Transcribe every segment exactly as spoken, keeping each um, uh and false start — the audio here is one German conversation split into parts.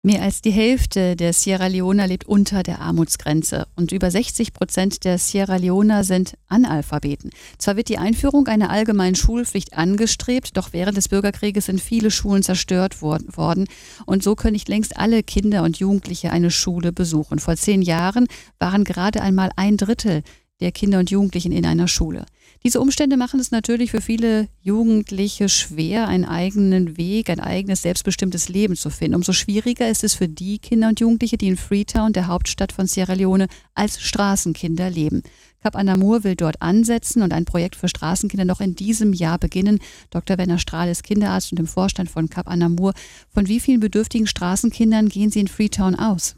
Mehr als die Hälfte der Sierra Leoner lebt unter der Armutsgrenze und über sechzig Prozent der Sierra Leoner sind Analphabeten. Zwar wird die Einführung einer allgemeinen Schulpflicht angestrebt, doch während des Bürgerkrieges sind viele Schulen zerstört worden und so können nicht längst alle Kinder und Jugendliche eine Schule besuchen. Vor zehn Jahren waren gerade einmal ein Drittel der Kinder und Jugendlichen in einer Schule. Diese Umstände machen es natürlich für viele Jugendliche schwer, einen eigenen Weg, ein eigenes selbstbestimmtes Leben zu finden. Umso schwieriger ist es für die Kinder und Jugendliche, die in Freetown, der Hauptstadt von Sierra Leone, als Straßenkinder leben. Cap Anamur will dort ansetzen und ein Projekt für Straßenkinder noch in diesem Jahr beginnen. Doktor Werner Strahl ist Kinderarzt und im Vorstand von Cap Anamur. Von wie vielen bedürftigen Straßenkindern gehen Sie in Freetown aus?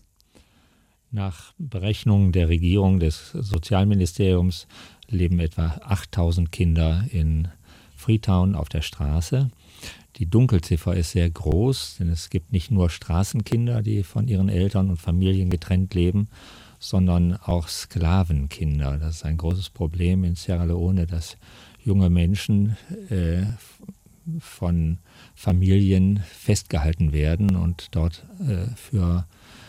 Nach Berechnungen der Regierung des Sozialministeriums leben etwa achttausend Kinder in Freetown auf der Straße. Die Dunkelziffer ist sehr groß, denn es gibt nicht nur Straßenkinder, die von ihren Eltern und Familien getrennt leben, sondern auch Sklavenkinder. Das ist ein großes Problem in Sierra Leone, dass junge Menschen äh, von Familien festgehalten werden und dort äh, für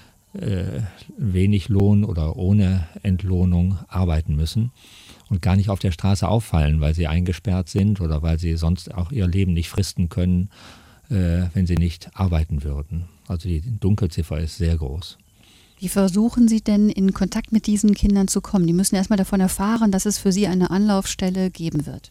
äh, wenig Lohn oder ohne Entlohnung arbeiten müssen und gar nicht auf der Straße auffallen, weil sie eingesperrt sind oder weil sie sonst auch ihr Leben nicht fristen können, äh, wenn sie nicht arbeiten würden. Also die Dunkelziffer ist sehr groß. Wie versuchen Sie denn in Kontakt mit diesen Kindern zu kommen? Die müssen erstmal davon erfahren, dass es für sie eine Anlaufstelle geben wird.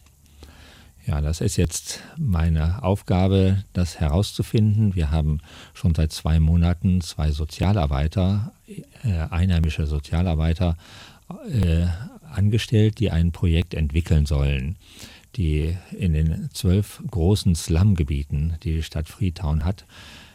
Ja, das ist jetzt meine Aufgabe, das herauszufinden. Wir haben schon seit zwei Monaten zwei Sozialarbeiter, äh, einheimische Sozialarbeiter, äh, angestellt, die ein Projekt entwickeln sollen, die in den zwölf großen Slumgebieten, die die Stadt Freetown hat,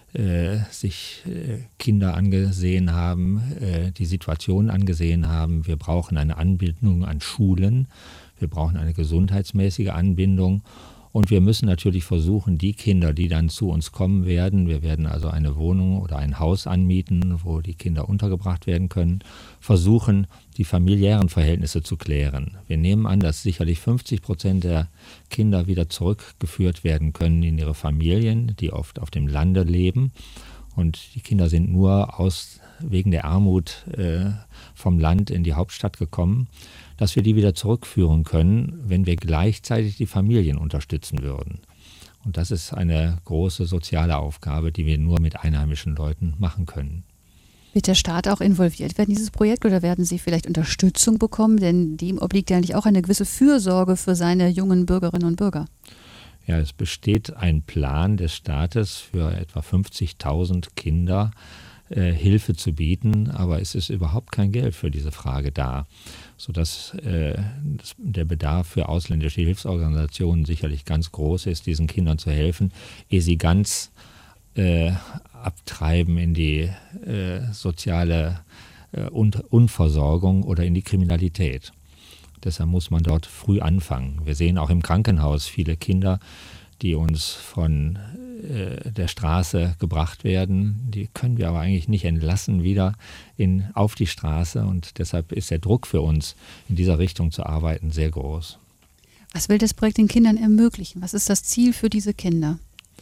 äh, sich äh, Kinder angesehen haben, äh, die Situation angesehen haben. Wir brauchen eine Anbindung an Schulen, wir brauchen eine gesundheitsmäßige Anbindung und wir müssen natürlich versuchen, die Kinder, die dann zu uns kommen werden, wir werden also eine Wohnung oder ein Haus anmieten, wo die Kinder untergebracht werden können, versuchen, die familiären Verhältnisse zu klären. Wir nehmen an, dass sicherlich fünfzig Prozent der Kinder wieder zurückgeführt werden können in ihre Familien, die oft auf dem Lande leben. Und die Kinder sind nur aus, wegen der Armut äh, vom Land in die Hauptstadt gekommen, dass wir die wieder zurückführen können, wenn wir gleichzeitig die Familien unterstützen würden. Und das ist eine große soziale Aufgabe, die wir nur mit einheimischen Leuten machen können. Wird der Staat auch involviert werden in dieses Projekt oder werden Sie vielleicht Unterstützung bekommen? Denn dem obliegt ja eigentlich auch eine gewisse Fürsorge für seine jungen Bürgerinnen und Bürger. Ja, es besteht ein Plan des Staates für etwa fünfzigtausend Kinder, äh, Hilfe zu bieten, aber es ist überhaupt kein Geld für diese Frage da, sodass äh, das, der Bedarf für ausländische Hilfsorganisationen sicherlich ganz groß ist, diesen Kindern zu helfen, ehe sie ganz äh, abtreiben in die äh, soziale äh, Unversorgung oder in die Kriminalität. Deshalb muss man dort früh anfangen. Wir sehen auch im Krankenhaus viele Kinder, die uns von äh, der Straße gebracht werden. Die können wir aber eigentlich nicht entlassen wieder in, auf die Straße. Und deshalb ist der Druck für uns, in dieser Richtung zu arbeiten, sehr groß. Was will das Projekt den Kindern ermöglichen? Was ist das Ziel für diese Kinder?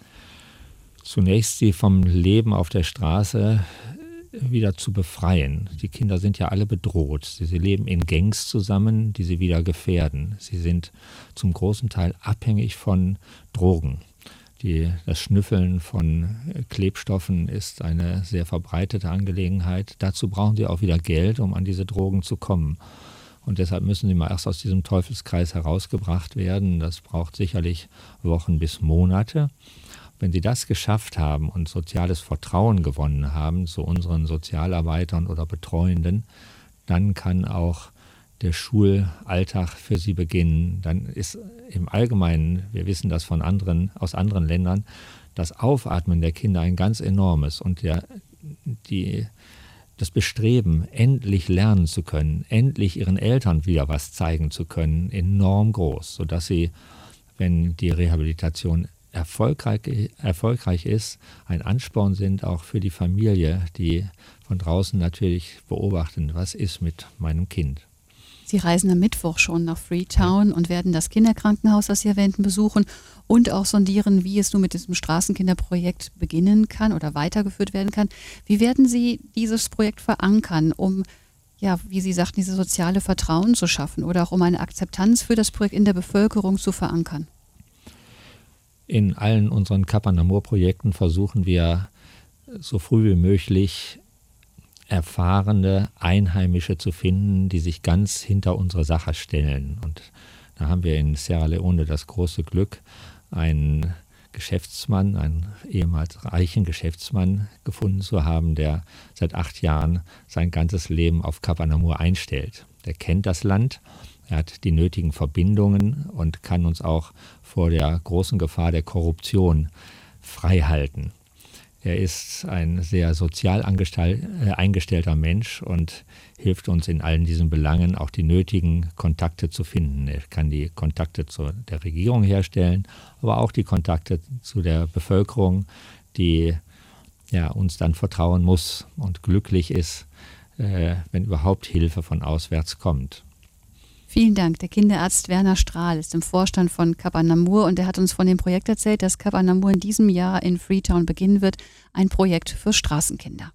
Zunächst sie vom Leben auf der Straße wieder zu befreien. Die Kinder sind ja alle bedroht. Sie, sie leben in Gangs zusammen, die sie wieder gefährden. Sie sind zum großen Teil abhängig von Drogen. Die, das Schnüffeln von Klebstoffen ist eine sehr verbreitete Angelegenheit. Dazu brauchen sie auch wieder Geld, um an diese Drogen zu kommen. Und deshalb müssen sie mal erst aus diesem Teufelskreis herausgebracht werden. Das braucht sicherlich Wochen bis Monate. Wenn sie das geschafft haben und soziales Vertrauen gewonnen haben zu unseren Sozialarbeitern oder Betreuenden, dann kann auch der Schulalltag für sie beginnen. Dann ist im Allgemeinen, wir wissen das von anderen, aus anderen Ländern, das Aufatmen der Kinder ein ganz enormes und der, die, das Bestreben, endlich lernen zu können, endlich ihren Eltern wieder was zeigen zu können, enorm groß, sodass sie, wenn die Rehabilitation Erfolgreich, erfolgreich ist, ein Ansporn sind auch für die Familie, die von draußen natürlich beobachten, was ist mit meinem Kind. Sie reisen am Mittwoch schon nach Freetown und werden das Kinderkrankenhaus, das Sie erwähnten, besuchen und auch sondieren, wie es nun mit diesem Straßenkinderprojekt beginnen kann oder weitergeführt werden kann. Wie werden Sie dieses Projekt verankern, um, ja, wie Sie sagten, diese soziale Vertrauen zu schaffen oder auch um eine Akzeptanz für das Projekt in der Bevölkerung zu verankern? In allen unseren Kapanamur-Projekten versuchen wir so früh wie möglich erfahrene Einheimische zu finden, die sich ganz hinter unsere Sache stellen. Und da haben wir in Sierra Leone das große Glück, einen Geschäftsmann, einen ehemals reichen Geschäftsmann gefunden zu haben, der seit acht Jahren sein ganzes Leben auf Kapanamur einstellt. Der kennt das Land, er hat die nötigen Verbindungen und kann uns auch vor der großen Gefahr der Korruption frei halten. Er ist ein sehr sozial eingestellter Mensch und hilft uns in allen diesen Belangen, auch die nötigen Kontakte zu finden. Er kann die Kontakte zu der Regierung herstellen, aber auch die Kontakte zu der Bevölkerung, die ja, uns dann vertrauen muss und glücklich ist, äh, wenn überhaupt Hilfe von auswärts kommt. Vielen Dank. Der Kinderarzt Werner Strahl ist im Vorstand von Kapanamur und er hat uns von dem Projekt erzählt, das Kapanamur in diesem Jahr in Freetown beginnen wird, ein Projekt für Straßenkinder.